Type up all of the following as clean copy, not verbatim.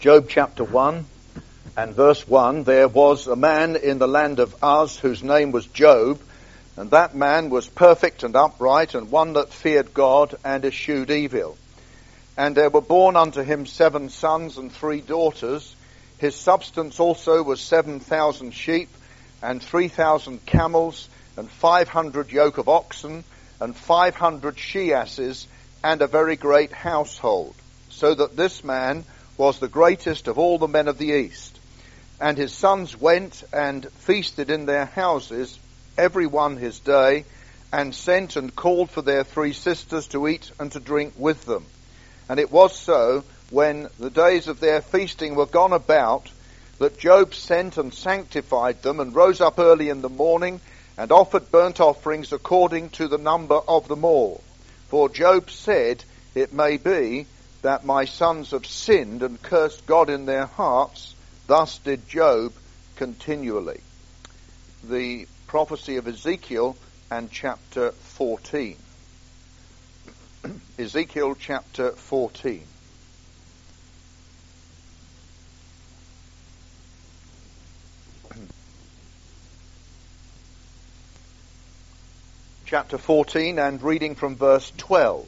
Job chapter 1 and verse 1, there was a man in the land of Uz whose name was Job, and that man was perfect and upright, and one that feared God and eschewed evil. And there were born unto him 7 sons and 3 daughters. His substance also was 7,000 sheep, and 3,000 camels, and 500 yoke of oxen, and 500 she-asses, and a very great household, so that this man was the greatest of all the men of the east. And his sons went and feasted in their houses, every one his day, and sent and called for their 3 sisters to eat and to drink with them. And it was so, when the days of their feasting were gone about, that Job sent and sanctified them, and rose up early in the morning, and offered burnt offerings according to the number of them all. For Job said, it may be that my sons have sinned and cursed God in their hearts. Thus did Job continually. The prophecy of Ezekiel and chapter 14. Ezekiel chapter 14. Chapter 14, and reading from verse 12.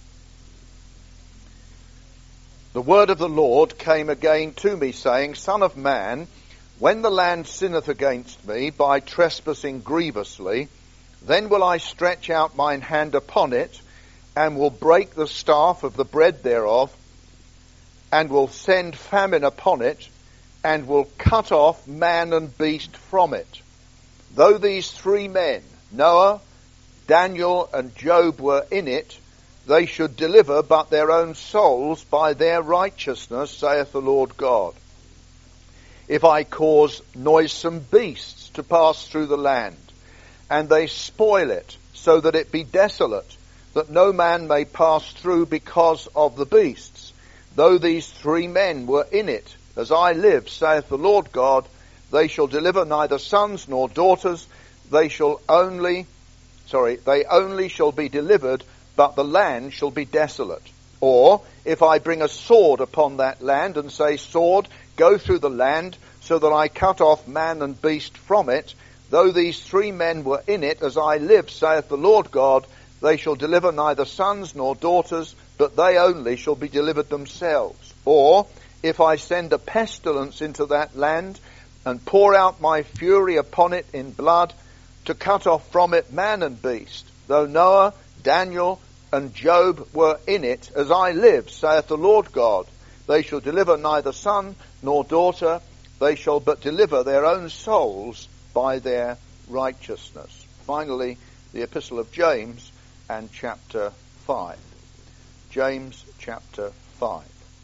The word of the Lord came again to me, saying, Son of man, when the land sinneth against me by trespassing grievously, then will I stretch out mine hand upon it, and will break the staff of the bread thereof, and will send famine upon it, and will cut off man and beast from it. Though these 3 men, Noah, Daniel, and Job, were in it, they should deliver but their own souls by their righteousness, saith the Lord God. If I cause noisome beasts to pass through the land, and they spoil it, so that it be desolate, that no man may pass through because of the beasts, though these 3 men were in it, as I live, saith the Lord God, they shall deliver neither sons nor daughters, they only shall be delivered, but the land shall be desolate. Or, if I bring a sword upon that land, and say, Sword, go through the land, so that I cut off man and beast from it, though these 3 men were in it, as I live, saith the Lord God, they shall deliver neither sons nor daughters, but they only shall be delivered themselves. Or, if I send a pestilence into that land, and pour out my fury upon it in blood, to cut off from it man and beast, though Noah, Daniel, and Job were in it, as I live, saith the Lord God, they shall deliver neither son nor daughter, they shall but deliver their own souls by their righteousness. Finally, the epistle of James and chapter 5. James chapter 5.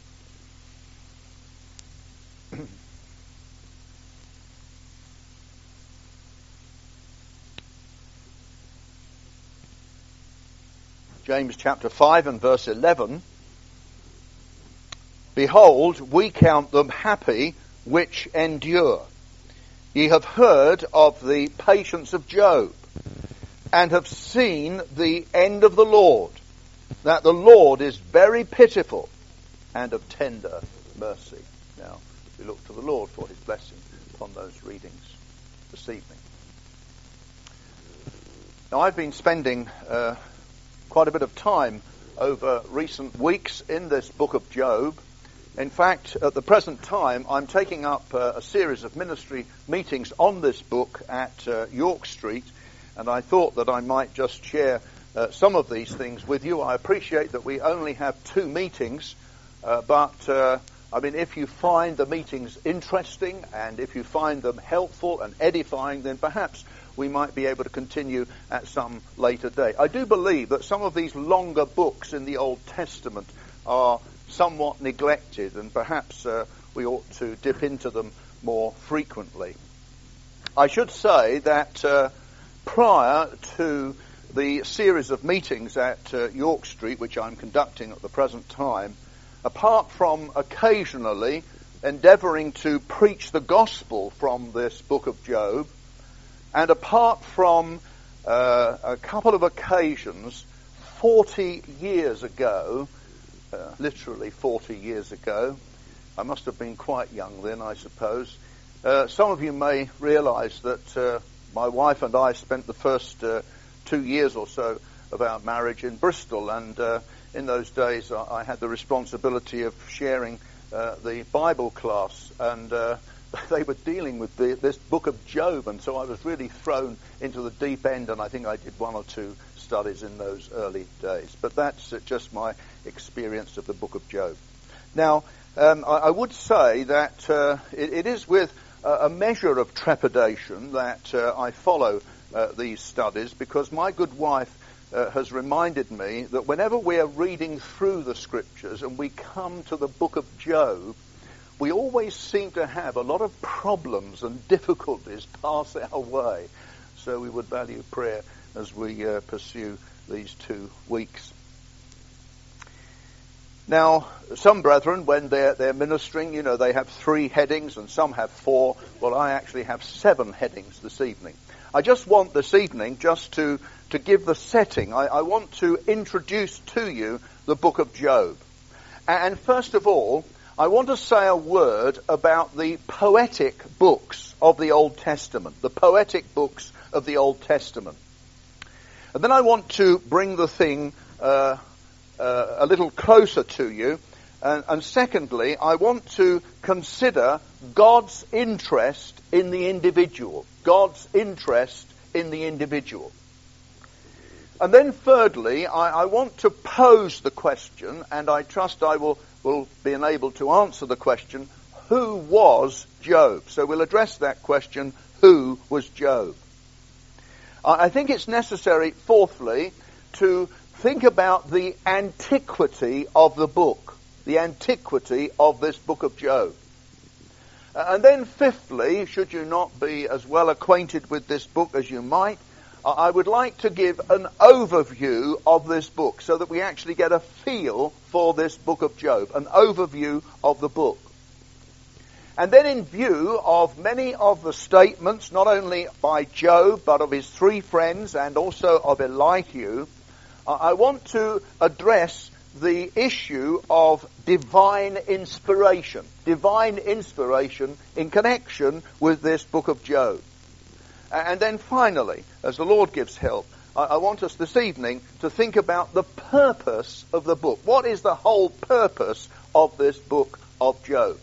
James chapter 5 and verse 11. Behold, we count them happy which endure. Ye have heard of the patience of Job, and have seen the end of the Lord, that the Lord is very pitiful and of tender mercy. Now, we look to the Lord for his blessing upon those readings this evening. Now, I've been spending quite a bit of time over recent weeks in this book of Job. In fact, at the present time, I'm taking up a series of ministry meetings on this book at York Street, and I thought that I might just share some of these things with you. I appreciate that we only have 2 meetings, but if you find the meetings interesting, and if you find them helpful and edifying, then perhaps we might be able to continue at some later date. I do believe that some of these longer books in the Old Testament are somewhat neglected, and perhaps we ought to dip into them more frequently. I should say that prior to the series of meetings at York Street, which I'm conducting at the present time, apart from occasionally endeavouring to preach the gospel from this book of Job, and apart from a couple of occasions 40 years ago, literally 40 years ago, I must have been quite young then, I suppose. Some of you may realize that my wife and I spent the first 2 years or so of our marriage in Bristol, and in those days I had the responsibility of sharing the Bible class, and they were dealing with this book of Job, and so I was really thrown into the deep end, and I think I did 1 or 2 studies in those early days. But that's just my experience of the book of Job. Now, I would say that it is with a measure of trepidation that I follow these studies, because my good wife has reminded me that whenever we are reading through the scriptures and we come to the book of Job, we always seem to have a lot of problems and difficulties pass our way. So we would value prayer as we pursue these 2 weeks. Now, some brethren, when they're ministering, you know, they have 3 headings and some have 4. Well, I actually have 7 headings this evening. I just want this evening just to give the setting. I want to introduce to you the book of Job. And first of all, I want to say a word about the poetic books of the Old Testament, the poetic books of the Old Testament. And then I want to bring the thing a little closer to you. And secondly, I want to consider God's interest in the individual. God's interest in the individual. And then thirdly, I want to pose the question, and I trust I will be enabled to answer the question, who was Job? So we'll address that question, who was Job? I think it's necessary, fourthly, to think about the antiquity of the book, the antiquity of this book of Job. And then fifthly, should you not be as well acquainted with this book as you might, I would like to give an overview of this book so that we actually get a feel for this book of Job, an overview of the book. And then in view of many of the statements, not only by Job, but of his 3 friends and also of Elihu, I want to address the issue of divine inspiration in connection with this book of Job. And then finally, as the Lord gives help, I want us this evening to think about the purpose of the book. What is the whole purpose of this book of Job?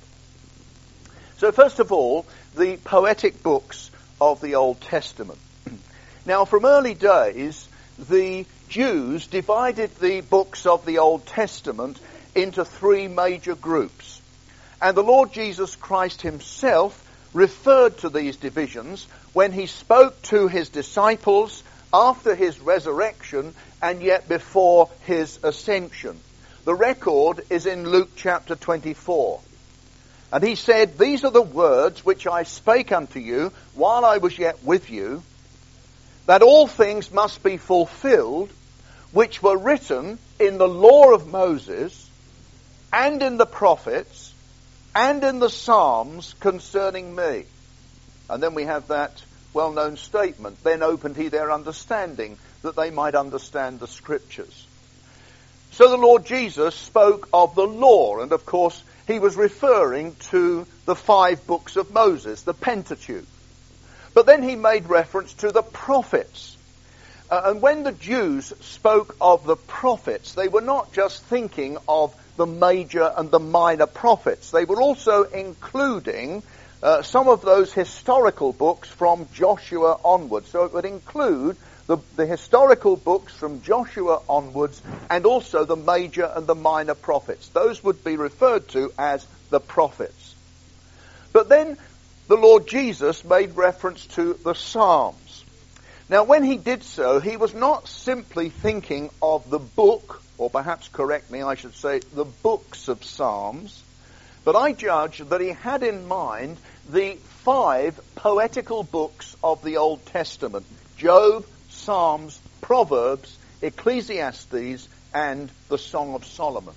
So first of all, the poetic books of the Old Testament. Now, from early days, the Jews divided the books of the Old Testament into 3 major groups. And the Lord Jesus Christ himself referred to these divisions when he spoke to his disciples after his resurrection and yet before his ascension. The record is in Luke chapter 24. And he said, "These are the words which I spake unto you while I was yet with you, that all things must be fulfilled, which were written in the law of Moses, and in the prophets, and in the Psalms concerning me." And then we have that well-known statement, "Then opened he their understanding, that they might understand the Scriptures." So the Lord Jesus spoke of the law, and of course he was referring to the 5 books of Moses, the Pentateuch. But then he made reference to the prophets. And when the Jews spoke of the prophets, they were not just thinking of the major and the minor prophets. They were also including some of those historical books from Joshua onwards. So it would include the historical books from Joshua onwards and also the major and the minor prophets. Those would be referred to as the prophets. But then the Lord Jesus made reference to the Psalms. Now, when he did so, he was not simply thinking of the book, or perhaps correct me, I should say, the books of Psalms, but I judge that he had in mind the 5 poetical books of the Old Testament: Job, Psalms, Proverbs, Ecclesiastes, and the Song of Solomon.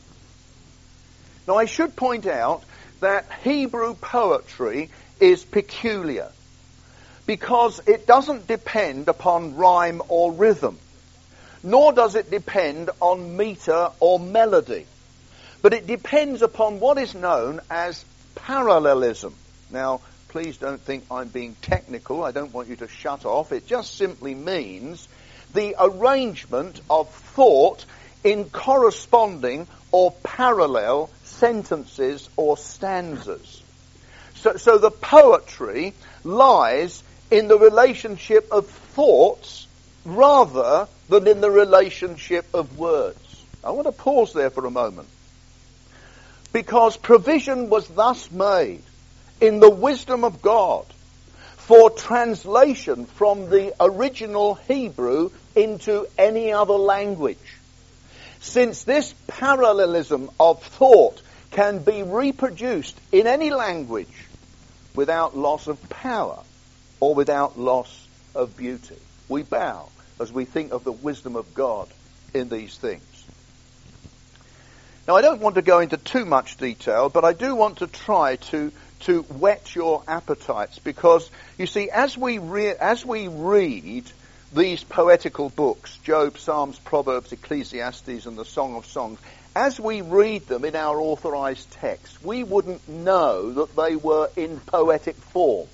Now, I should point out that Hebrew poetry is peculiar because it doesn't depend upon rhyme or rhythm, nor does it depend on meter or melody. but it depends upon what is known as parallelism. Now, please don't think I'm being technical. I don't want you to shut off. It just simply means the arrangement of thought in corresponding or parallel sentences or stanzas. So the poetry lies in the relationship of thoughts rather than in the relationship of words. I want to pause there for a moment. Because provision was thus made in the wisdom of God for translation from the original Hebrew into any other language. Since this parallelism of thought can be reproduced in any language without loss of power or without loss of beauty. We bow as we think of the wisdom of God in these things. Now, I don't want to go into too much detail, but I do want to try to whet your appetites, because, you see, as we read these poetical books, Job, Psalms, Proverbs, Ecclesiastes, and the Song of Songs, as we read them in our authorized text, we wouldn't know that they were in poetic form.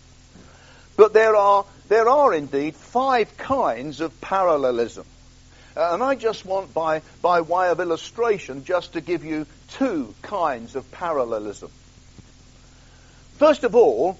But there are indeed 5 kinds of parallelism. And I just want, by way of illustration, just to give you 2 kinds of parallelism. First of all,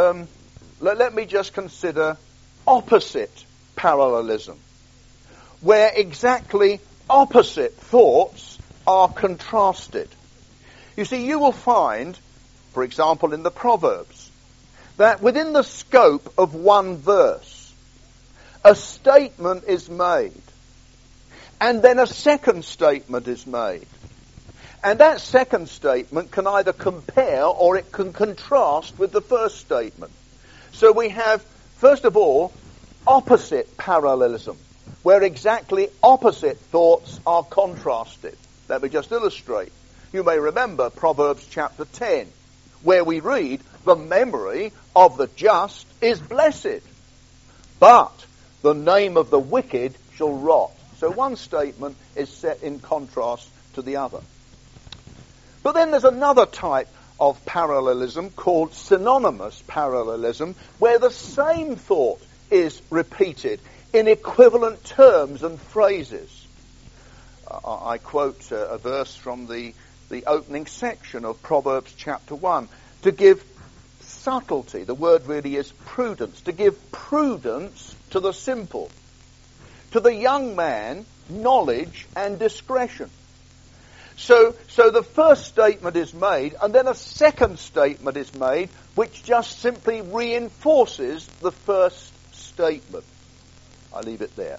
let me just consider opposite parallelism, where exactly opposite thoughts are contrasted. You see, you will find, for example, in the Proverbs, that within the scope of one verse, a statement is made, and then a second statement is made. And that second statement can either compare or it can contrast with the first statement. So we have, first of all, opposite parallelism, where exactly opposite thoughts are contrasted. Let me just illustrate. You may remember Proverbs chapter 10, where we read, "The memory of the just is blessed, but the name of the wicked shall rot." So one statement is set in contrast to the other. But then there's another type of parallelism called synonymous parallelism, where the same thought is repeated in equivalent terms and phrases. I quote a verse from the opening section of Proverbs chapter 1, to give subtlety, the word really is prudence, to give prudence to the simple, to the young man knowledge and discretion. So the first statement is made, and then a second statement is made, which just simply reinforces the first statement. I leave it there.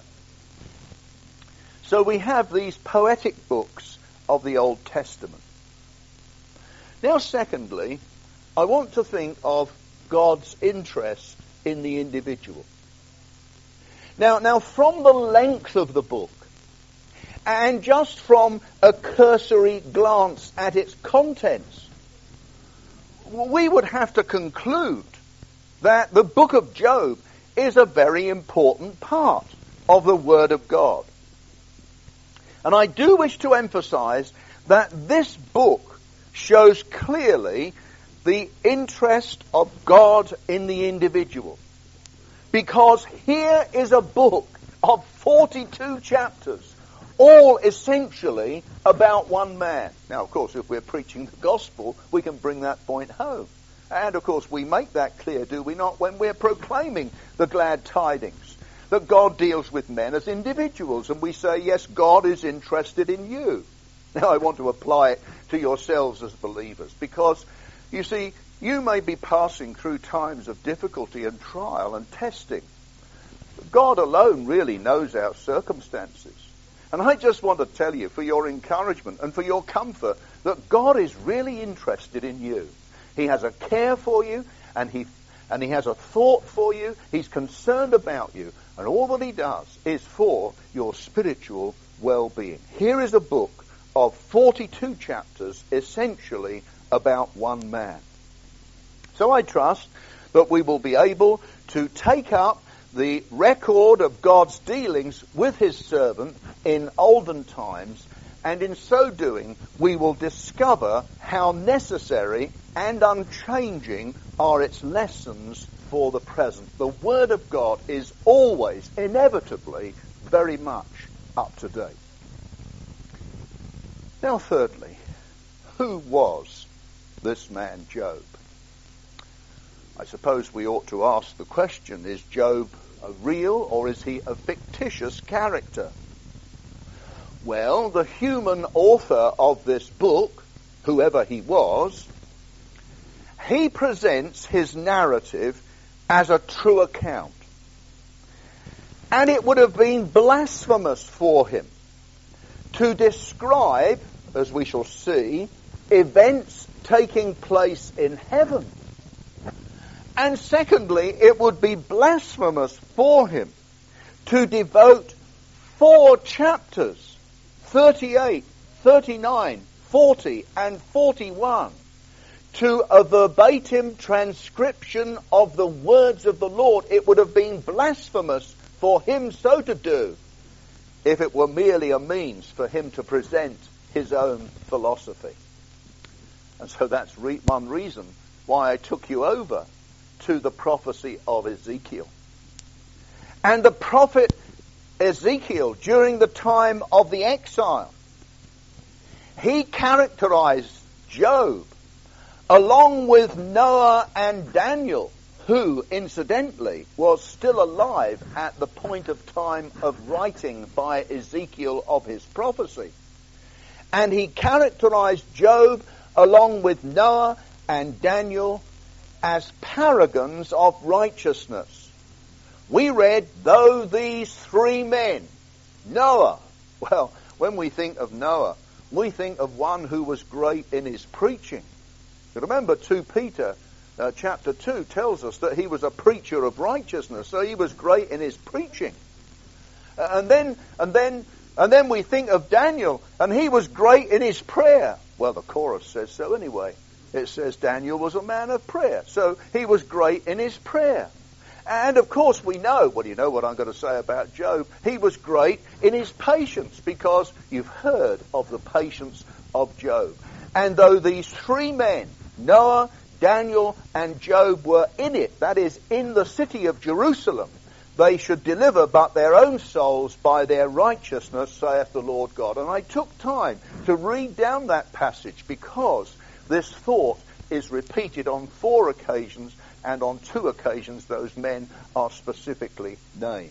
So we have these poetic books of the Old Testament. Now, secondly, I want to think of God's interest in the individual. Now, from the length of the book, and just from a cursory glance at its contents, we would have to conclude that the book of Job is a very important part of the Word of God. And I do wish to emphasize that this book shows clearly the interest of God in the individual. Because here is a book of 42 chapters, all essentially about one man. Now, of course, if we're preaching the gospel, we can bring that point home. And, of course, we make that clear, do we not, when we're proclaiming the glad tidings, that God deals with men as individuals, and we say, yes, God is interested in you. Now, I want to apply it to yourselves as believers, because, you see, you may be passing through times of difficulty and trial and testing. God alone really knows our circumstances. And I just want to tell you, for your encouragement and for your comfort, that God is really interested in you. He has a care for you, and he has a thought for you. He's concerned about you. And all that he does is for your spiritual well-being. Here is a book of 42 chapters, essentially about one man. So I trust that we will be able to take up the record of God's dealings with his servant in olden times And in so doing, we will discover how necessary and unchanging are its lessons for the present. The Word of God is always, inevitably, very much up to date. Now, thirdly, who was this man Job? I suppose we ought to ask the question, is Job a real or is he a fictitious character? Well, the human author of this book, whoever he was, he presents his narrative as a true account. And it would have been blasphemous for him to describe, as we shall see, events taking place in heaven. And secondly, it would be blasphemous for him to devote 4 chapters, 38, 39, 40, and 41, to a verbatim transcription of the words of the Lord. It would have been blasphemous for him so to do if it were merely a means for him to present his own philosophy. And so that's one reason why I took you over to the prophecy of Ezekiel. And the prophet Ezekiel, during the time of the exile, he characterized Job along with Noah and Daniel, who, incidentally, was still alive at the point of time of writing by Ezekiel of his prophecy. And he characterized Job along with Noah and Daniel as paragons of righteousness. We read, though these 3 men, Noah, well, when we think of Noah, we think of one who was great in his preaching. You remember 2 Peter chapter 2 tells us that he was a preacher of righteousness, so he was great in his preaching. And then we think of Daniel, and he was great in his prayer. Well, the chorus says so anyway. It says Daniel was a man of prayer, so he was great in his prayer. And of course we know, well, you know what I'm going to say about Job, he was great in his patience, because you've heard of the patience of Job. And though these 3 men, Noah, Daniel, and Job, were in it, that is, in the city of Jerusalem, they should deliver but their own souls by their righteousness, saith the Lord God. And I took time to read down that passage because this thought is repeated on 4 occasions, and on 2 occasions those men are specifically named.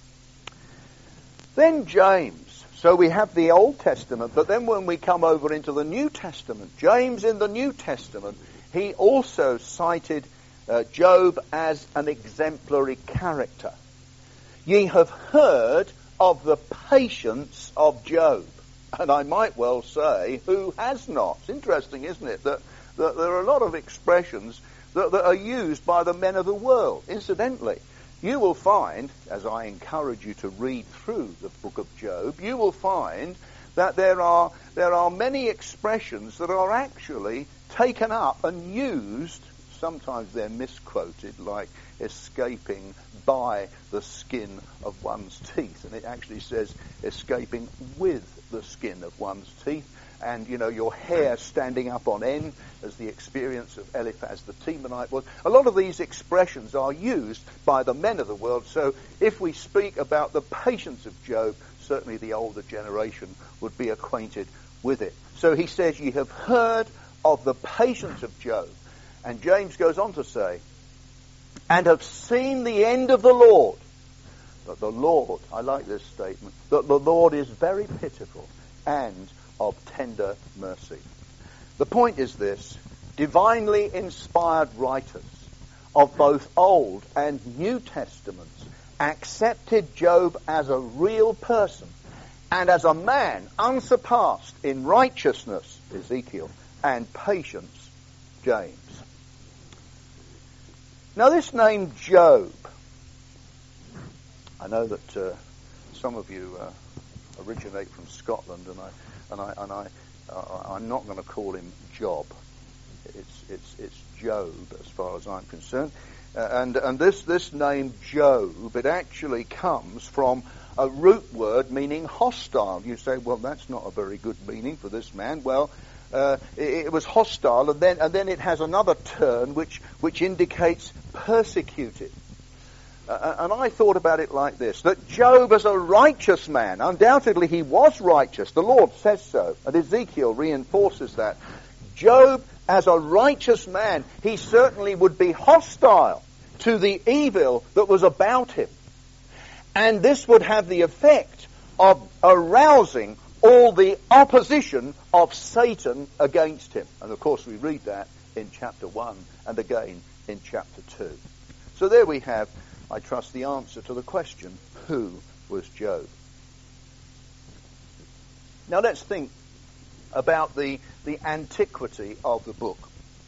Then James. So we have the Old Testament, but then when we come over into the New Testament, James in the New Testament, he also cited Job as an exemplary character. Ye have heard of the patience of Job. And I might well say, who has not? It's interesting, isn't it, that there are a lot of expressions that are used by the men of the world. Incidentally, you will find, as I encourage you to read through the book of Job, you will find that there are many expressions that are actually taken up and used. Sometimes they're misquoted, like escaping by the skin of one's teeth. And it actually says escaping with the skin of one's teeth. And, you know, your hair standing up on end, as the experience of Eliphaz the Temanite was. A lot of these expressions are used by the men of the world. So if we speak about the patience of Job, certainly the older generation would be acquainted with it. So he says, ye have heard of the patience of Job. And James goes on to say, and have seen the end of the Lord. That the Lord, I like this statement, that the Lord is very pitiful and of tender mercy. The point is this: divinely inspired writers of both Old and New Testaments accepted Job as a real person and as a man unsurpassed in righteousness, Ezekiel, and patience, James. Now this name Job, I know that some of you originate from Scotland, I'm not going to call him Job. It's Job as far as I'm concerned. And this name Job, it actually comes from a root word meaning hostile. You say, well, that's not a very good meaning for this man. Well, it was hostile, and then it has another turn which indicates persecuted. And I thought about it like this, that Job as a righteous man, undoubtedly he was righteous, the Lord says so, and Ezekiel reinforces that. Job as a righteous man, he certainly would be hostile to the evil that was about him. And this would have the effect of arousing all the opposition of Satan against him. And of course we read that in chapter 1 and again in chapter 2. So there we have, I trust, the answer to the question, who was Job? Now let's think about the antiquity of the book.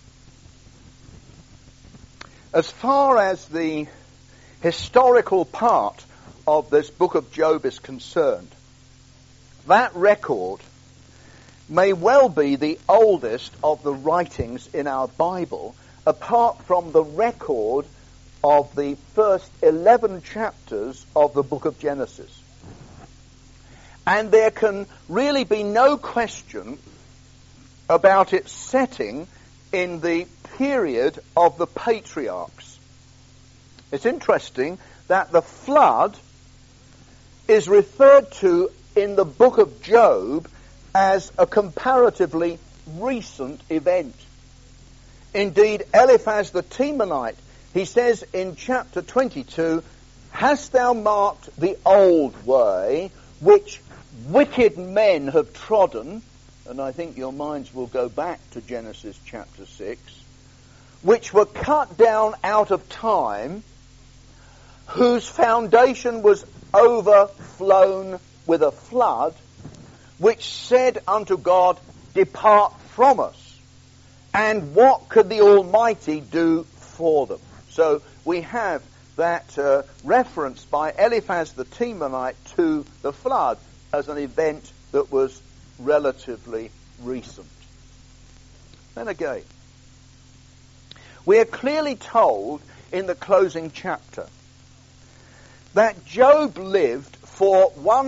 As far as the historical part of this book of Job is concerned, that record may well be the oldest of the writings in our Bible, apart from the record of the first 11 chapters of the book of Genesis. And there can really be no question about its setting in the period of the patriarchs. It's interesting that the flood is referred to in the book of Job as a comparatively recent event. Indeed, Eliphaz the Temanite, he says in chapter 22, "Hast thou marked the old way, which wicked men have trodden?" And I think your minds will go back to Genesis chapter 6. "Which were cut down out of time, whose foundation was overflown with a flood, which said unto God, Depart from us. And what could the Almighty do for them?" So we have that reference by Eliphaz the Temanite to the flood as an event that was relatively recent. Then again, we are clearly told in the closing chapter that Job lived for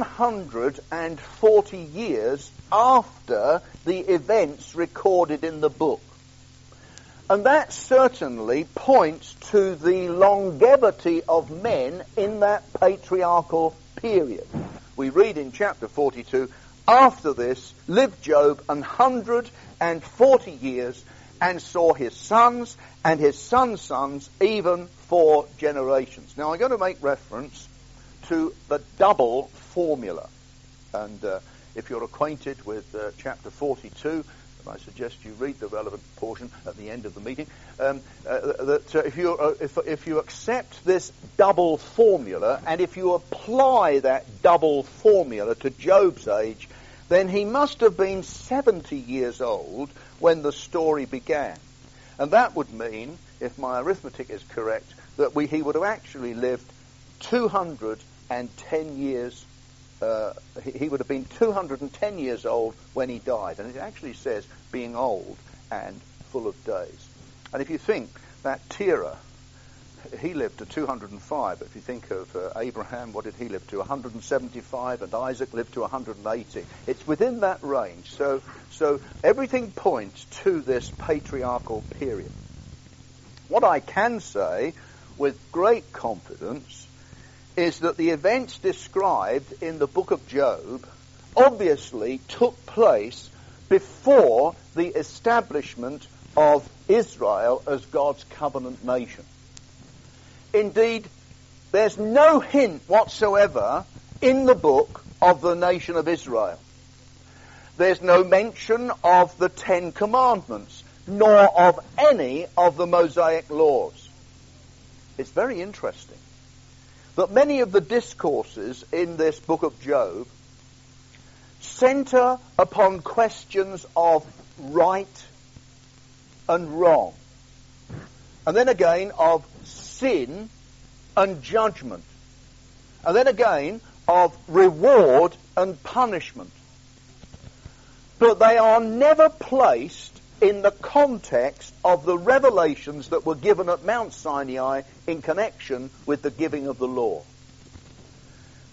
140 years after the events recorded in the book. And that certainly points to the longevity of men in that patriarchal period. We read in chapter 42, "After this lived Job 140 years, and saw his sons and his sons' sons, even 4 generations." Now I'm going to make reference to the double formula. And if you're acquainted with chapter 42, I suggest you read the relevant portion at the end of the meeting. If you accept this double formula, and if you apply that double formula to Job's age, then he must have been 70 years old when the story began. And that would mean, if my arithmetic is correct, that he would have actually lived 210 years. He would have been 210 years old when he died. And it actually says being old and full of days. And if you think that Terah, he lived to 205. If you think of Abraham, what did he live to? 175, and Isaac lived to 180. It's within that range. So everything points to this patriarchal period. What I can say with great confidence is that the events described in the book of Job obviously took place before the establishment of Israel as God's covenant nation. Indeed, there's no hint whatsoever in the book of the nation of Israel. There's no mention of the 10 Commandments, nor of any of the Mosaic laws. It's very interesting that many of the discourses in this book of Job center upon questions of right and wrong, and then again of sin and judgment, and then again of reward and punishment. But they are never placed in the context of the revelations that were given at Mount Sinai in connection with the giving of the law.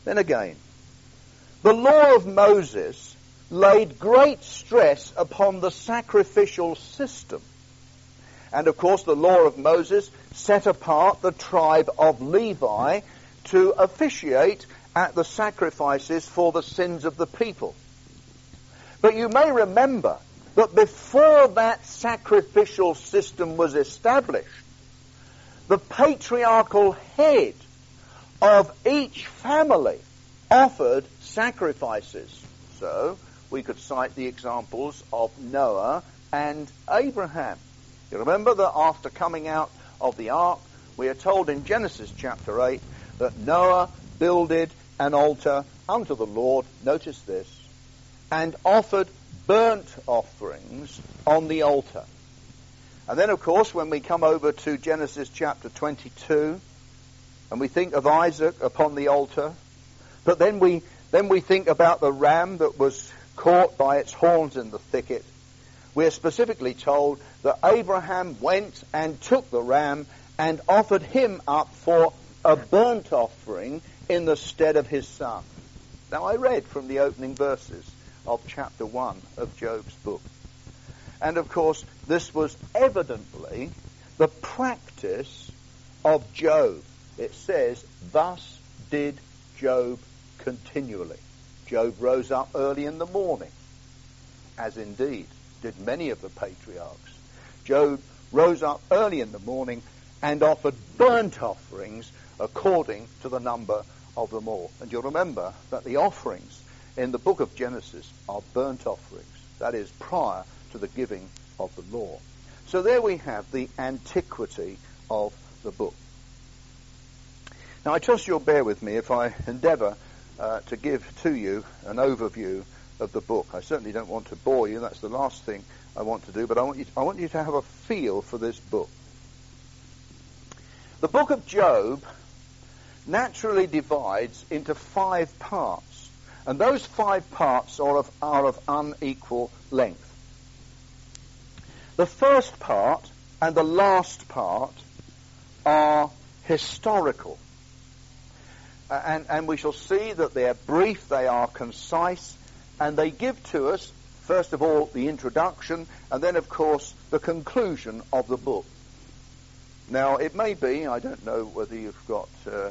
Then again, the law of Moses laid great stress upon the sacrificial system. And of course the law of Moses set apart the tribe of Levi to officiate at the sacrifices for the sins of the people. But you may remember that before that sacrificial system was established, the patriarchal head of each family offered sacrifices. So we could cite the examples of Noah and Abraham. You remember that after coming out of the ark, we are told in Genesis chapter 8 that Noah builded an altar unto the Lord, notice this, and offered burnt offerings on the altar. And then, of course, when we come over to Genesis chapter 22, and we think of Isaac upon the altar, but then we think about the ram that was caught by its horns in the thicket. We are specifically told that Abraham went and took the ram and offered him up for a burnt offering in the stead of his son. Now, I read from the opening verses of chapter 1 of Job's book. And of course, this was evidently the practice of Job. It says, thus did Job continually. Job rose up early in the morning, as indeed did many of the patriarchs. Job rose up early in the morning and offered burnt offerings according to the number of them all. And you'll remember that the offerings in the book of Genesis are burnt offerings. That is, prior to the giving of the law. So there we have the antiquity of the book. Now I trust you'll bear with me if I endeavour to give to you an overview of the book. I certainly don't want to bore you. That's the last thing I want to do. But I want you to have a feel for this book. The book of Job naturally divides into 5 parts. And those 5 parts are of unequal length. The first part and the last part are historical. And we shall see that they are brief, they are concise, and they give to us, first of all, the introduction, and then, of course, the conclusion of the book. Now, it may be, I don't know whether you've got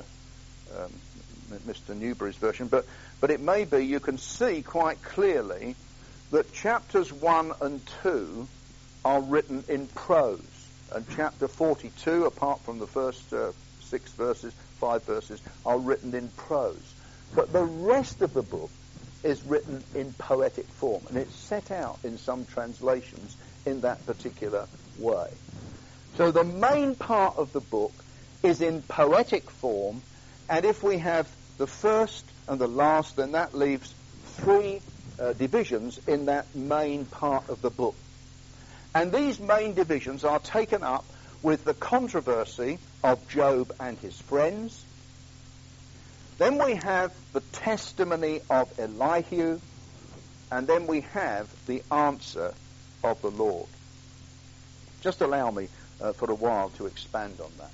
Mr. Newberry's version, but it may be you can see quite clearly that chapters 1 and 2 are written in prose, and chapter 42, apart from the first 6 verses, 5 verses, are written in prose. But the rest of the book is written in poetic form, and it's set out in some translations in that particular way. So the main part of the book is in poetic form, and if we have the first and the last, then that leaves 3 divisions in that main part of the book. And these main divisions are taken up with the controversy of Job and his friends. Then we have the testimony of Elihu, and then we have the answer of the Lord. Just allow me for a while to expand on that.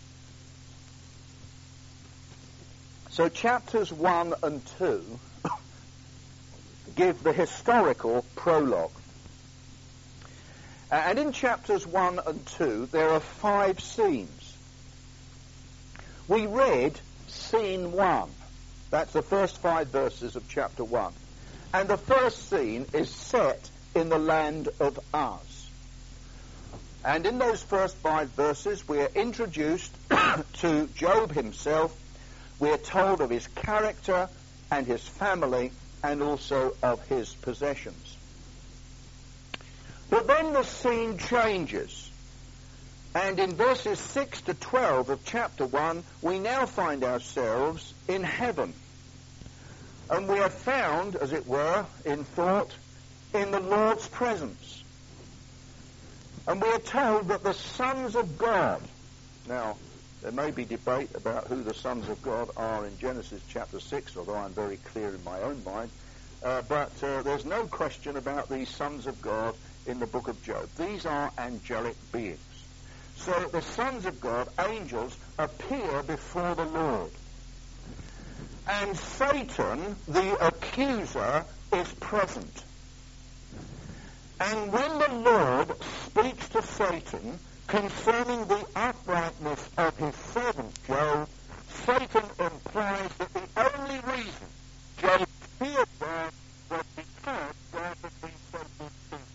So chapters 1 and 2 give the historical prologue. And in chapters 1 and 2, there are 5 scenes. We read scene 1. That's the first 5 verses of chapter 1. And the first scene is set in the land of Uz. And in those first 5 verses, we are introduced to Job himself. We are told of his character and his family and also of his possessions. But then the scene changes. And in verses 6 to 12 of chapter 1, we now find ourselves in heaven. And we are found, as it were, in thought, in the Lord's presence. And we are told that the sons of God, now, there may be debate about who the sons of God are in Genesis chapter 6, although I'm very clear in my own mind. But there's no question about these sons of God in the book of Job. These are angelic beings. So the sons of God, angels, appear before the Lord. And Satan, the accuser, is present. And when the Lord speaks to Satan concerning the uprightness of his servant Job, Satan implies that the only reason Job feared God was because God had been so good to him.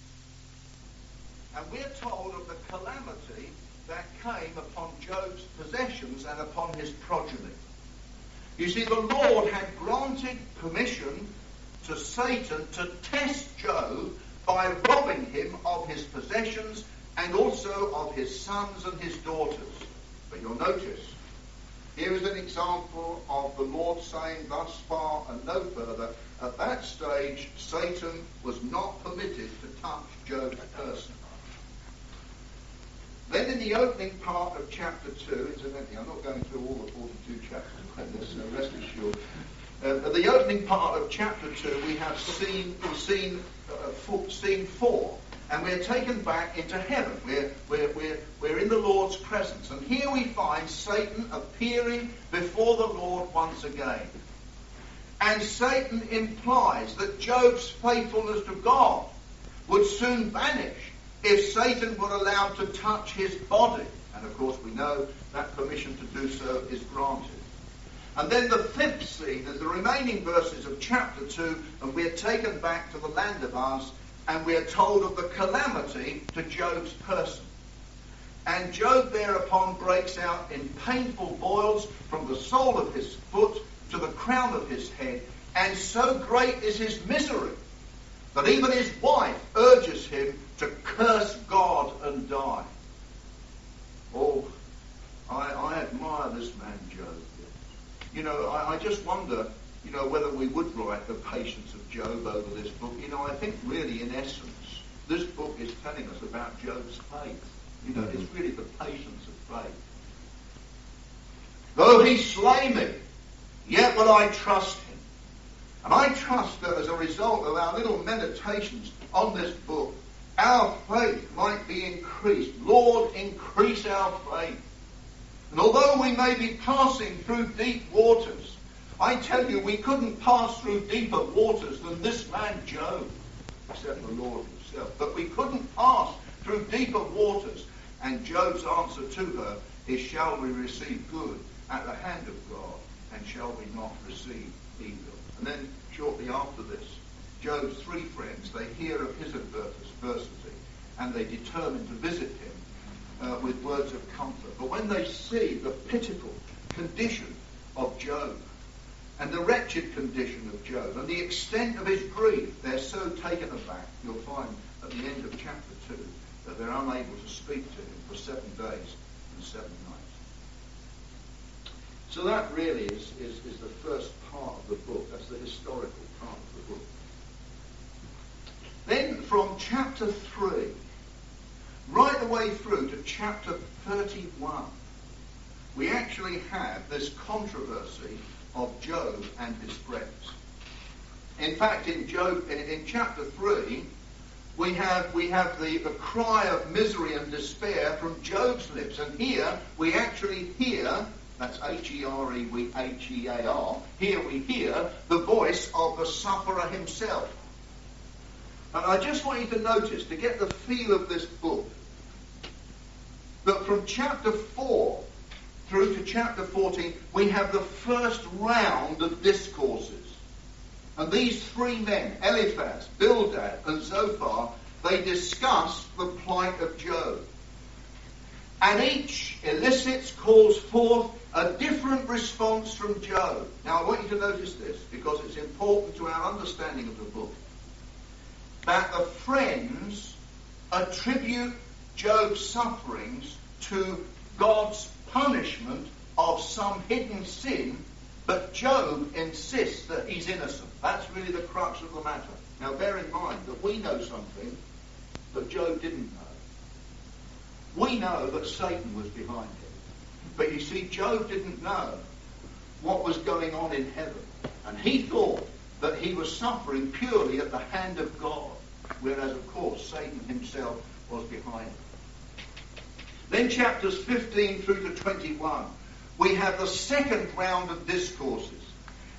And we're told of the calamity that came upon Job's possessions and upon his progeny. You see, the Lord had granted permission to Satan to test Job by robbing him of his possessions and also of his sons and his daughters. But you'll notice, here is an example of the Lord saying thus far and no further. At that stage, Satan was not permitted to touch Job's person. Then in the opening part of chapter 2, incidentally, I'm not going through all the 42 chapters like this, so rest assured. At the opening part of chapter 2, we have scene 4, and we're taken back into heaven. We're in the Lord's presence, and here we find Satan appearing before the Lord once again. And Satan implies that Job's faithfulness to God would soon vanish if Satan were allowed to touch his body. And of course we know that permission to do so is granted. And then the fifth scene is the remaining verses of chapter 2, and we're taken back to the land of Uz, and we're told of the calamity to Job's person. And Job thereupon breaks out in painful boils from the sole of his foot to the crown of his head, and so great is his misery that even his wife urges him to curse God and die. Oh, I admire this man Job. You know, I just wonder, you know, whether we would write the patience of Job over this book. You know, I think really in essence, this book is telling us about Job's faith. You know, it's really the patience of faith. Though he slay me, yet will I trust him. And I trust that as a result of our little meditations on this book, our faith might be increased. Lord, increase our faith. And although we may be passing through deep waters, I tell you, we couldn't pass through deeper waters than this man Job, except the Lord himself. But we couldn't pass through deeper waters. And Job's answer to her is, shall we receive good at the hand of God, and shall we not receive evil? And then shortly after this, Job's 3 friends, they hear of his adversity, and they determine to visit him with words of comfort. But when they see the pitiful condition of Job, and the wretched condition of Job, and the extent of his grief, they're so taken aback. You'll find at the end of chapter 2 that they're unable to speak to him for 7 days and 7 nights. So that really is the first part of the book. That's the historical part of the book. Then from chapter 3, right the way through to chapter 31, we actually have this controversy of Job and his friends. In fact, in chapter 3, we have the cry of misery and despair from Job's lips. And here we actually hear, that's H-E-R-E-H-E-A-R, here we hear the voice of the sufferer himself. And I just want you to notice, to get the feel of this book, that from chapter 4 through to chapter 14, we have the first round of discourses. And these 3 men, Eliphaz, Bildad, and Zophar, they discuss the plight of Job. And each elicits, calls forth a different response from Job. Now I want you to notice this, because it's important to our understanding of the book. That the friends attribute Job's sufferings to God's punishment of some hidden sin, but Job insists that he's innocent. That's really the crux of the matter. Now bear in mind that we know something that Job didn't know. We know that Satan was behind him. But you see, Job didn't know what was going on in heaven. And he thought that he was suffering purely at the hand of God, whereas of course Satan himself was behind him. Then chapters 15 through to 21, we have the second round of discourses.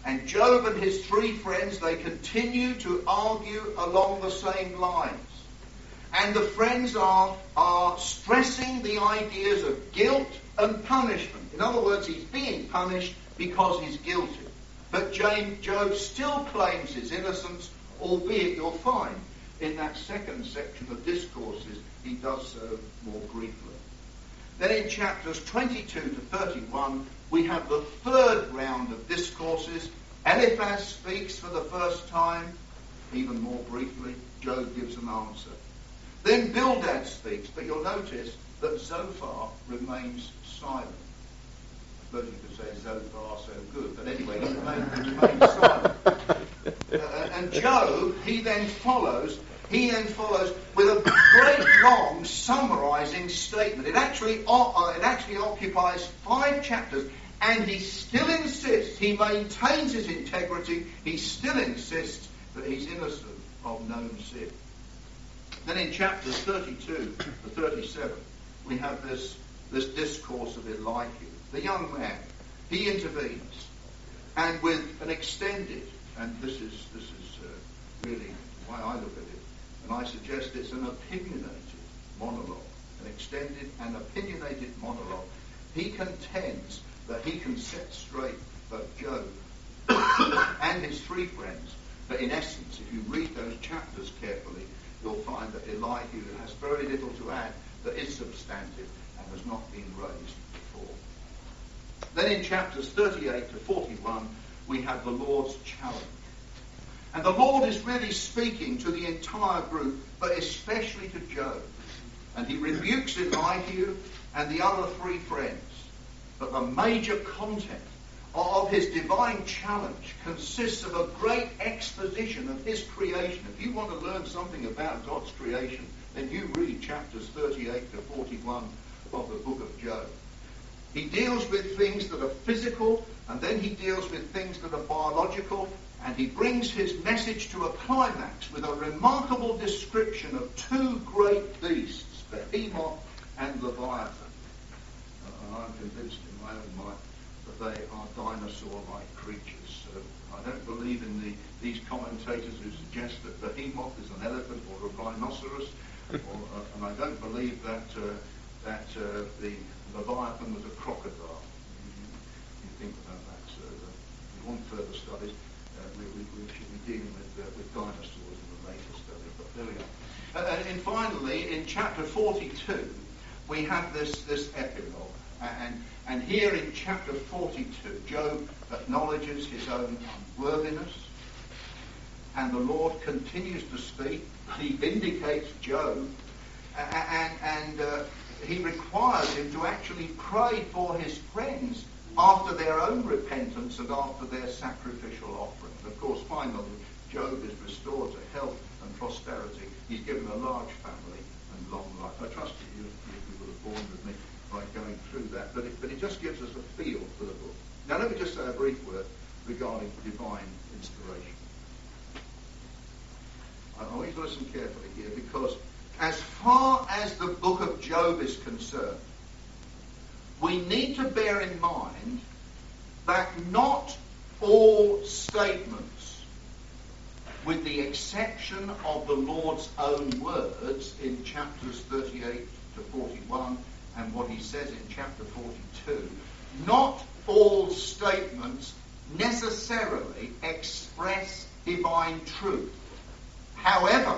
And Job and his three friends, they continue to argue along the same lines. And the friends are stressing the ideas of guilt and punishment. In other words, he's being punished because he's guilty. But Job still claims his innocence, albeit you'll find in that second section of Discourses he does so more briefly. Then in chapters 22 to 31, we have the third round of Discourses. Eliphaz speaks for the first time. Even more briefly, Job gives an answer. Then Bildad speaks, but you'll notice that Zophar remains silent. I suppose you could say so far so good, but anyway, he remains silent. And Job, he then follows with a great long summarising statement. It actually occupies 5 chapters, and he still insists, he maintains his integrity, he still insists that he's innocent of known sin. Then in chapters 32 to 37, we have this discourse of Elihu, the young man. He intervenes, and with an extended, and this is really why I look at it, and I suggest it's an opinionated monologue, an extended and opinionated monologue. He contends that he can set straight both Job and his three friends, but in essence, if you read those chapters carefully, you'll find that Elihu has very little to add that is substantive and has not been raised before. Then in chapters 38 to 41, we have the Lord's challenge. And the Lord is really speaking to the entire group, but especially to Job. And he rebukes Elihu and the other three friends. But the major content of his divine challenge consists of a great exposition of his creation. If you want to learn something about God's creation, then you read chapters 38 to 41 of the book of Job. He deals with things that are physical, and then he deals with things that are biological, and he brings his message to a climax with a remarkable description of 2 great beasts, Behemoth and Leviathan. And I'm convinced in my own mind that they are dinosaur-like creatures. So I don't believe in these commentators who suggest that Behemoth is an elephant or a rhinoceros, and I don't believe that the Leviathan was a crocodile. You think about that. So if you want further studies, we should be dealing with dinosaurs in the later study. But there we are. And finally, in chapter 42, we have this epilogue. And here in chapter 42, Job acknowledges his own unworthiness, and the Lord continues to speak. He vindicates Job, and he requires him to actually pray for his friends after their own repentance and after their sacrificial offering. And of course, finally, Job is restored to health and prosperity. He's given a large family and long life. I trust that you will have borne with me by going through that, but it just gives us a feel for the book. Now let me just say a brief word regarding divine inspiration. I want you to listen carefully here, because as far as the book of Job is concerned, we need to bear in mind that not all statements, with the exception of the Lord's own words in chapters 38 to 41, and what he says in chapter 42, not all statements necessarily express divine truth. However,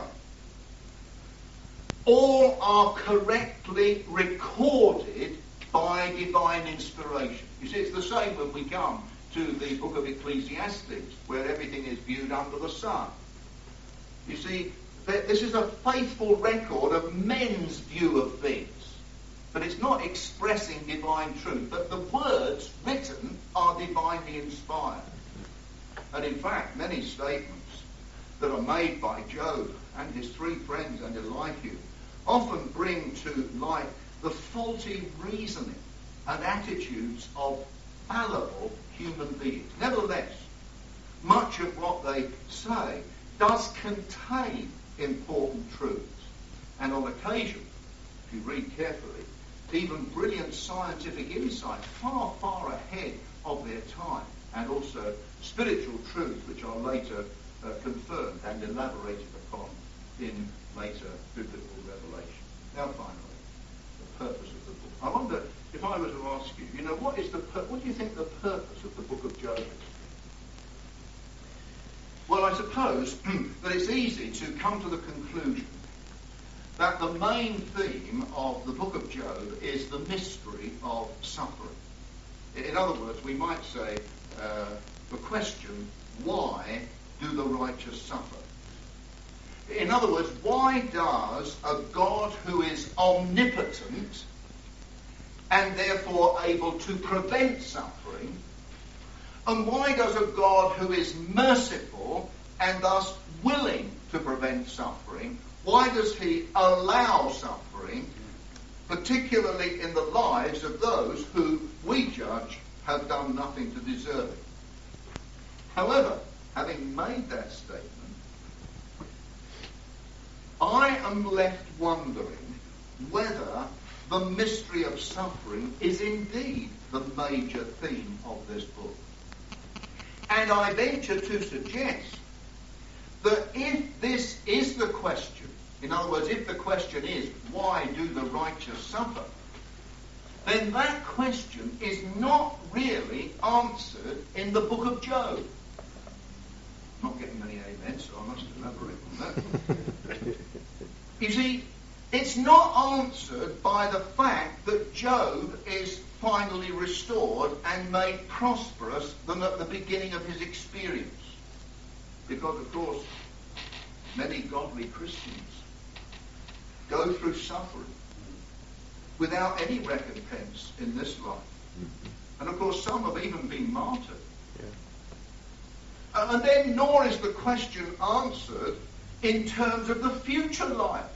all are correctly recorded by divine inspiration. You see, it's the same when we come to the book of Ecclesiastes, where everything is viewed under the sun. You see, this is a faithful record of men's view of things. But it's not expressing divine truth. But the words written are divinely inspired. And in fact, many statements that are made by Job and his three friends and Elihu often bring to light the faulty reasoning and attitudes of fallible human beings. Nevertheless, much of what they say does contain important truths. And on occasion, if you read carefully, even brilliant scientific insight far, far ahead of their time. and also spiritual truths which are later confirmed and elaborated upon in later biblical revelation. Now finally, the purpose of the book. I wonder if I were to ask you, what do you think the purpose of the book of Job is? Well, I suppose that it's easy to come to the conclusion that the main theme of the book of Job is the mystery of suffering. In other words, we might say the question, why do the righteous suffer? In other words, why does a God who is omnipotent and therefore able to prevent suffering, and why does a God who is merciful and thus willing to prevent suffering, why does he allow suffering, particularly in the lives of those who we judge have done nothing to deserve it? However, having made that statement, I am left wondering whether the mystery of suffering is indeed the major theme of this book. And I venture to suggest that if this is the question, in other words, if the question is, why do the righteous suffer? Then that question is not really answered in the book of Job. I'm not getting many amens, so I must elaborate on that. You see, it's not answered by the fact that Job is finally restored and made prosperous than at the beginning of his experience. Because, of course, many godly Christians go through suffering without any recompense in this life. And, of course, some have even been martyred. Yeah. And then nor is the question answered in terms of the future life.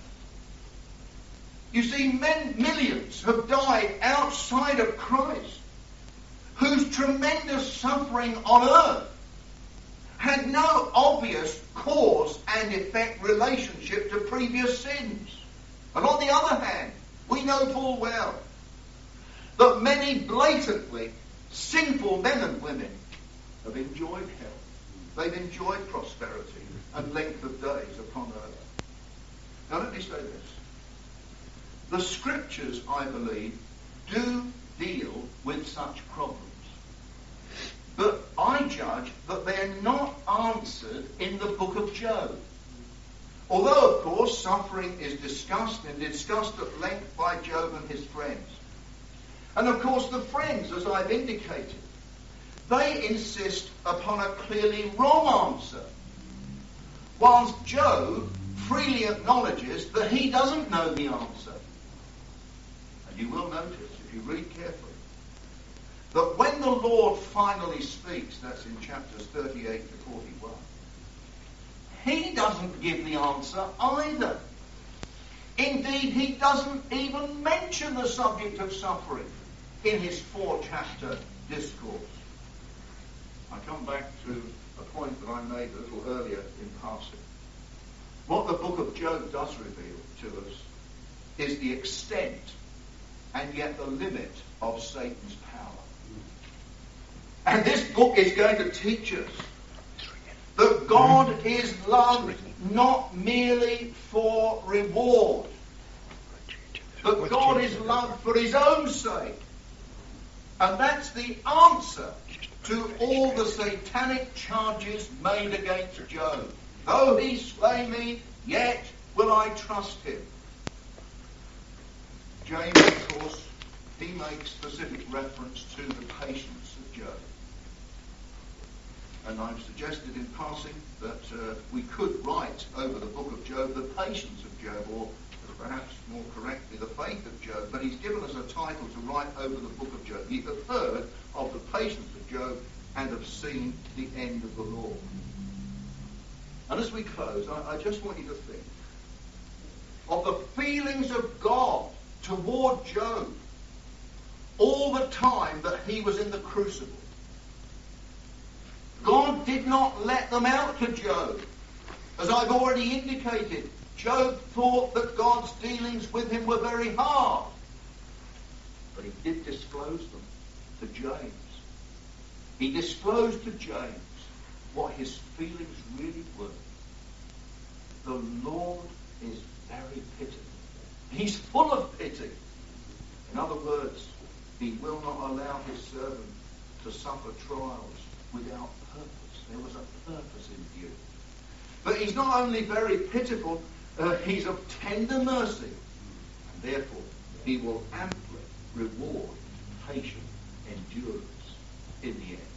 You see, millions have died outside of Christ, whose tremendous suffering on earth had no obvious cause and effect relationship to previous sins. And on the other hand, we know full well that many blatantly sinful men and women have enjoyed health. They've enjoyed prosperity and length of days upon earth. Now let me say this. The scriptures, I believe, do deal with such problems. But I judge that they're not answered in the book of Job. Although, of course, suffering is discussed and discussed at length by Job and his friends. And, of course, the friends, as I've indicated, they insist upon a clearly wrong answer, whilst Job freely acknowledges that he doesn't know the answer. And you will notice, if you read carefully, that when the Lord finally speaks, that's in chapters 38 to 41, he doesn't give the answer either. Indeed, he doesn't even mention the subject of suffering in his 4-chapter discourse. I come back to a point that I made a little earlier in passing. What the book of Job does reveal to us is the extent and yet the limit of Satan's power. And this book is going to teach us that God is loved not merely for reward, but God is loved for his own sake. And that's the answer to all the satanic charges made against Job. Though he slay me, yet will I trust him. James, of course, he makes specific reference to the patience of Job. And I've suggested in passing that we could write over the book of Job the patience of Job, or perhaps more correctly, the faith of Job. But he's given us a title to write over the book of Job. Ye have heard of the patience of Job and have seen the end of the Lord. And as we close, I just want you to think of the feelings of God toward Job all the time that he was in the crucible. God did not let them out to Job. As I've already indicated, Job thought that God's dealings with him were very hard. But he did disclose them to James. he disclosed to James what his feelings really were. The Lord is very pitiful. He's full of pity. In other words, he will not allow his servant to suffer trials without purpose. There was a purpose in view. But he's not only very pitiful, he's of tender mercy. And therefore, he will amply reward patient endurance in the end.